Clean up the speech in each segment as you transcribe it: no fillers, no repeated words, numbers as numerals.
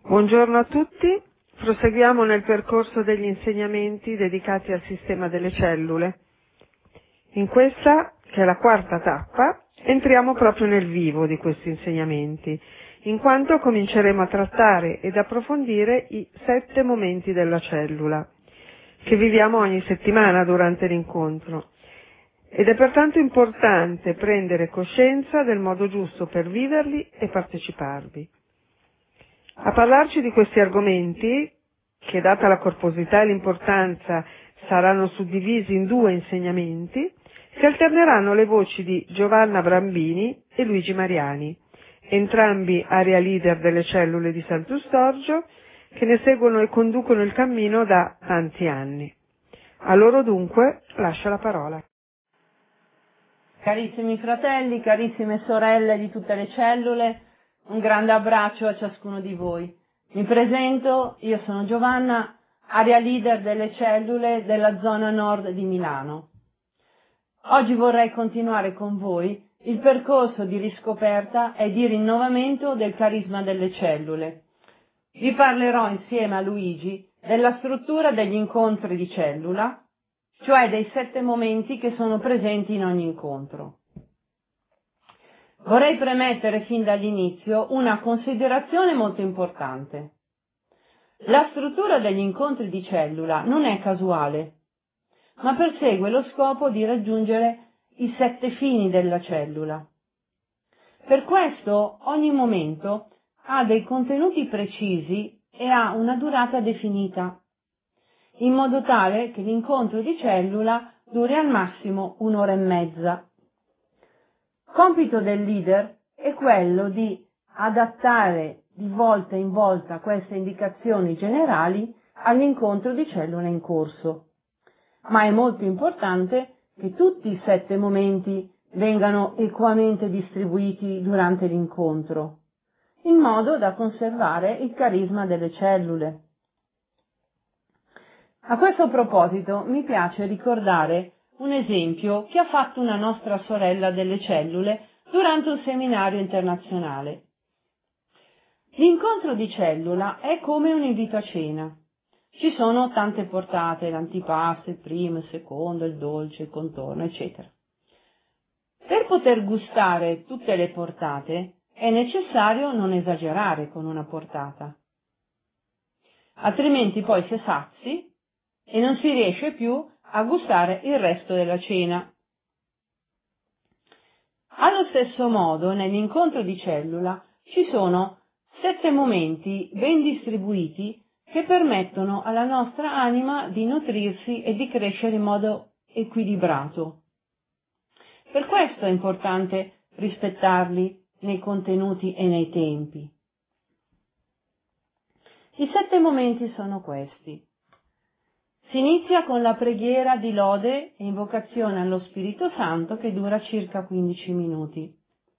Buongiorno a tutti, proseguiamo nel percorso degli insegnamenti dedicati al sistema delle cellule. In questa, che è la quarta tappa, entriamo proprio nel vivo di questi insegnamenti, in quanto cominceremo a trattare ed approfondire i 7 momenti della cellula, che viviamo ogni settimana durante l'incontro. Ed è pertanto importante prendere coscienza del modo giusto per viverli e parteciparvi. A parlarci di questi argomenti, che data la corposità e l'importanza saranno suddivisi in 2 insegnamenti, si alterneranno le voci di Giovanna Brambini e Luigi Mariani, entrambi area leader delle cellule di Sant'Eustorgio, che ne seguono e conducono il cammino da tanti anni. A loro dunque lascio la parola. Carissimi fratelli, carissime sorelle di tutte le cellule, un grande abbraccio a ciascuno di voi. Mi presento, io sono Giovanna, area leader delle cellule della zona nord di Milano. Oggi vorrei continuare con voi il percorso di riscoperta e di rinnovamento del carisma delle cellule. Vi parlerò insieme a Luigi della struttura degli incontri di cellula, cioè dei 7 momenti che sono presenti in ogni incontro. Vorrei premettere fin dall'inizio una considerazione molto importante. La struttura degli incontri di cellula non è casuale, ma persegue lo scopo di raggiungere i 7 fini della cellula. Per questo ogni momento ha dei contenuti precisi e ha una durata definita, in modo tale che l'incontro di cellula duri al massimo 1 ora e mezza. Compito del leader è quello di adattare di volta in volta queste indicazioni generali all'incontro di cellula in corso, ma è molto importante che tutti i 7 momenti vengano equamente distribuiti durante l'incontro, in modo da conservare il carisma delle cellule. A questo proposito mi piace ricordare un esempio che ha fatto una nostra sorella delle cellule durante un seminario internazionale. L'incontro di cellula è come un invito a cena. Ci sono tante portate, l'antipasto, il primo, il secondo, il dolce, il contorno, eccetera. Per poter gustare tutte le portate è necessario non esagerare con una portata, altrimenti poi si è sazi e non si riesce più a gustare il resto della cena. Allo stesso modo, nell'incontro di cellula ci sono 7 momenti ben distribuiti che permettono alla nostra anima di nutrirsi e di crescere in modo equilibrato. Per questo è importante rispettarli nei contenuti e nei tempi. I 7 momenti sono questi. Si inizia con la preghiera di lode e invocazione allo Spirito Santo che dura circa 15 minuti.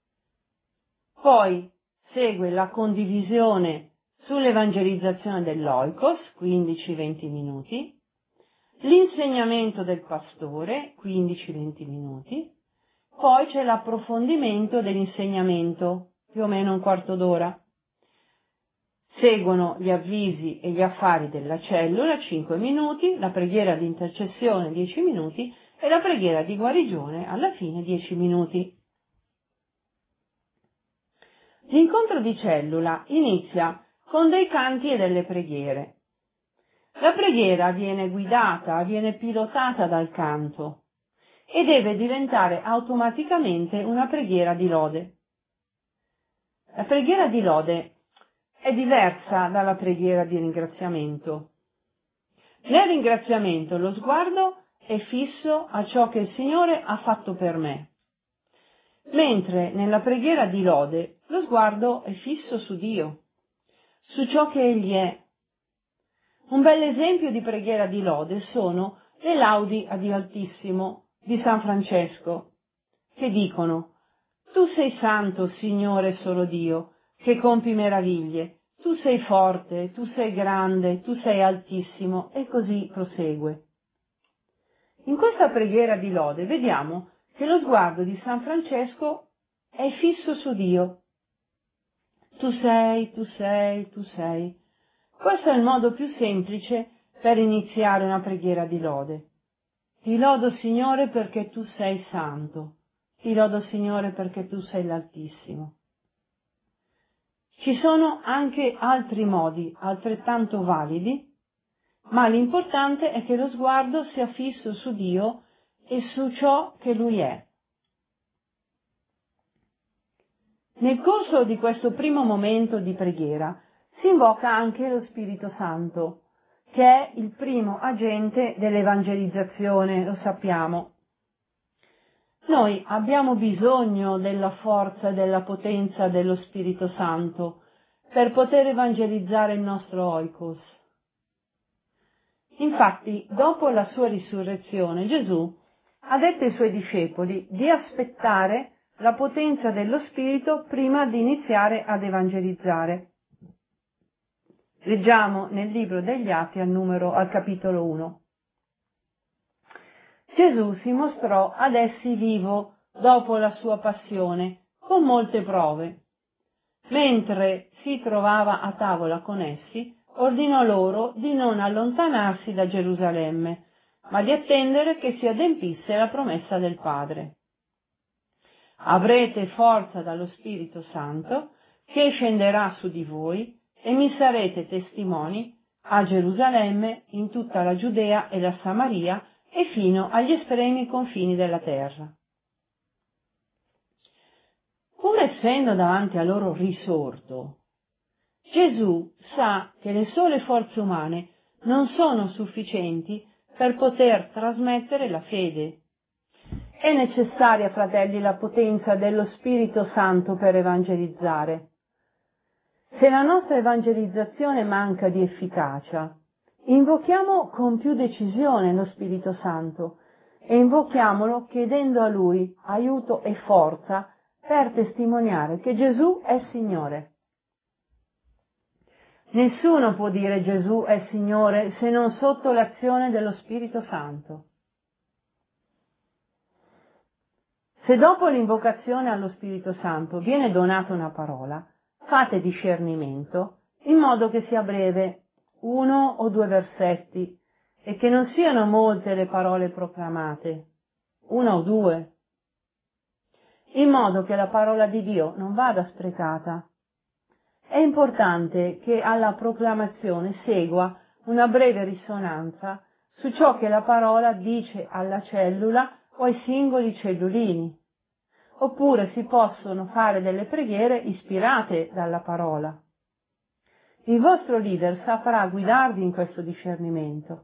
Poi segue la condivisione sull'evangelizzazione dell'Oikos, 15-20 minuti, l'insegnamento del pastore, 15-20 minuti, poi c'è l'approfondimento dell'insegnamento, più o meno un quarto d'ora. Seguono gli avvisi e gli affari della cellula, 5 minuti, la preghiera di intercessione, 10 minuti, e la preghiera di guarigione, alla fine, 10 minuti. L'incontro di cellula inizia con dei canti e delle preghiere. La preghiera viene guidata, viene pilotata dal canto e deve diventare automaticamente una preghiera di lode. La preghiera di lode è diversa dalla preghiera di ringraziamento. Nel ringraziamento lo sguardo è fisso a ciò che il Signore ha fatto per me, mentre nella preghiera di lode lo sguardo è fisso su Dio, su ciò che Egli è. Un bel esempio di preghiera di lode sono le laudi a Dio Altissimo di San Francesco, che dicono: Tu sei santo, Signore solo Dio, che compi meraviglie, tu sei forte, tu sei grande, tu sei altissimo, e così prosegue. In questa preghiera di lode vediamo che lo sguardo di San Francesco è fisso su Dio. Tu sei, tu sei, tu sei, Questo è il modo più semplice per iniziare una preghiera di lode. Ti lodo, Signore, perché tu sei santo. Ti lodo, Signore, perché tu sei l'Altissimo. Ci sono anche altri modi altrettanto validi, ma l'importante è che lo sguardo sia fisso su Dio e su ciò che Lui è. Nel corso di questo primo momento di preghiera si invoca anche lo Spirito Santo, che è il primo agente dell'evangelizzazione, lo sappiamo. Noi abbiamo bisogno della forza e della potenza dello Spirito Santo per poter evangelizzare il nostro oikos. Infatti, dopo la sua risurrezione, Gesù ha detto ai suoi discepoli di aspettare la potenza dello Spirito prima di iniziare ad evangelizzare. Leggiamo nel libro degli Atti al capitolo 1. Gesù si mostrò ad essi vivo dopo la sua passione, con molte prove. Mentre si trovava a tavola con essi, ordinò loro di non allontanarsi da Gerusalemme, ma di attendere che si adempisse la promessa del Padre. Avrete forza dallo Spirito Santo, che scenderà su di voi, e mi sarete testimoni a Gerusalemme, in tutta la Giudea e la Samaria, e fino agli estremi confini della terra. Pur essendo davanti a loro risorto, Gesù sa che le sole forze umane non sono sufficienti per poter trasmettere la fede. È necessaria, fratelli, la potenza dello Spirito Santo per evangelizzare. Se la nostra evangelizzazione manca di efficacia, invochiamo con più decisione lo Spirito Santo e invochiamolo chiedendo a Lui aiuto e forza per testimoniare che Gesù è Signore. Nessuno può dire Gesù è Signore se non sotto l'azione dello Spirito Santo. Se dopo l'invocazione allo Spirito Santo viene donata una parola, fate discernimento in modo che sia breve, 1 o 2 versetti, e che non siano molte le parole proclamate, 1 o 2, in modo che la parola di Dio non vada sprecata. È importante che alla proclamazione segua una breve risonanza su ciò che la parola dice alla cellula o ai singoli cellulini. Oppure si possono fare delle preghiere ispirate dalla parola. Il vostro leader saprà guidarvi in questo discernimento.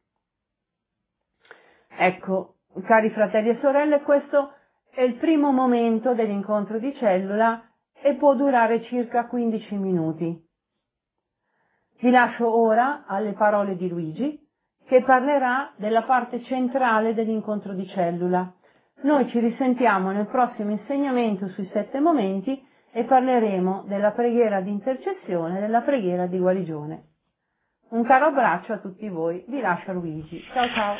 Ecco, cari fratelli e sorelle, questo è il primo momento dell'incontro di cellula e può durare circa 15 minuti. Vi lascio ora alle parole di Luigi, che parlerà della parte centrale dell'incontro di cellula. Noi ci risentiamo nel prossimo insegnamento sui 7 momenti e parleremo della preghiera di intercessione e della preghiera di guarigione. Un caro abbraccio a tutti voi, vi lascio Luigi. Ciao ciao.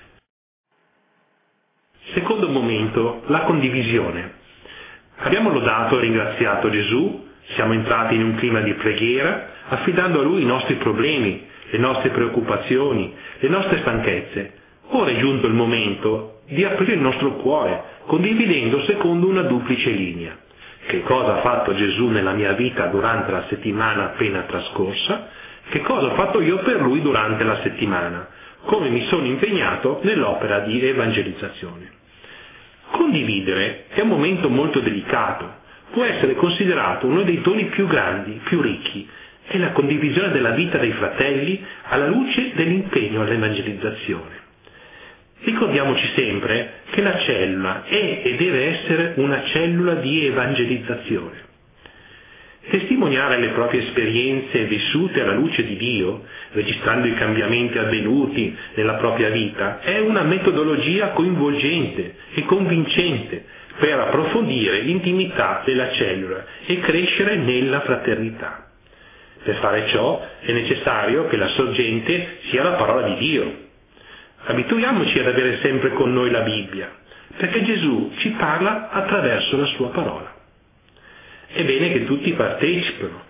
Secondo momento, la condivisione. Abbiamo lodato e ringraziato Gesù, siamo entrati in un clima di preghiera, affidando a Lui i nostri problemi, le nostre preoccupazioni, le nostre stanchezze. Ora è giunto il momento di aprire il nostro cuore, condividendo secondo una duplice linea. Che cosa ha fatto Gesù nella mia vita durante la settimana appena trascorsa? Che cosa ho fatto io per Lui durante la settimana? Come mi sono impegnato nell'opera di evangelizzazione? Condividere è un momento molto delicato, può essere considerato uno dei doni più grandi, più ricchi, è la condivisione della vita dei fratelli alla luce dell'impegno all'evangelizzazione. Ricordiamoci sempre che la cellula è e deve essere una cellula di evangelizzazione. Testimoniare le proprie esperienze vissute alla luce di Dio, registrando i cambiamenti avvenuti nella propria vita, è una metodologia coinvolgente e convincente per approfondire l'intimità della cellula e crescere nella fraternità. Per fare ciò è necessario che la sorgente sia la parola di Dio. Abituiamoci ad avere sempre con noi la Bibbia, perché Gesù ci parla attraverso la sua parola. È bene che tutti partecipino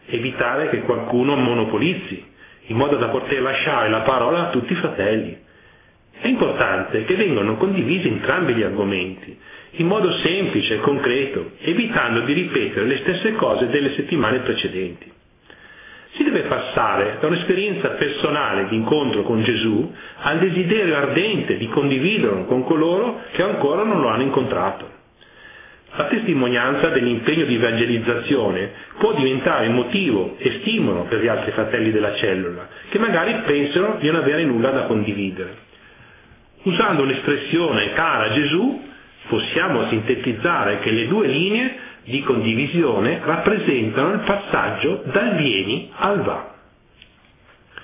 evitare che qualcuno monopolizzi, in modo da poter lasciare la parola a tutti i fratelli. È importante che vengano condivisi entrambi gli argomenti, in modo semplice e concreto, evitando di ripetere le stesse cose delle settimane precedenti. Si deve passare da un'esperienza personale di incontro con Gesù al desiderio ardente di condividerlo con coloro che ancora non lo hanno incontrato. La testimonianza dell'impegno di evangelizzazione può diventare motivo e stimolo per gli altri fratelli della cellula, che magari pensano di non avere nulla da condividere. Usando l'espressione cara a Gesù, possiamo sintetizzare che le due linee di condivisione rappresentano il passaggio dal vieni al va.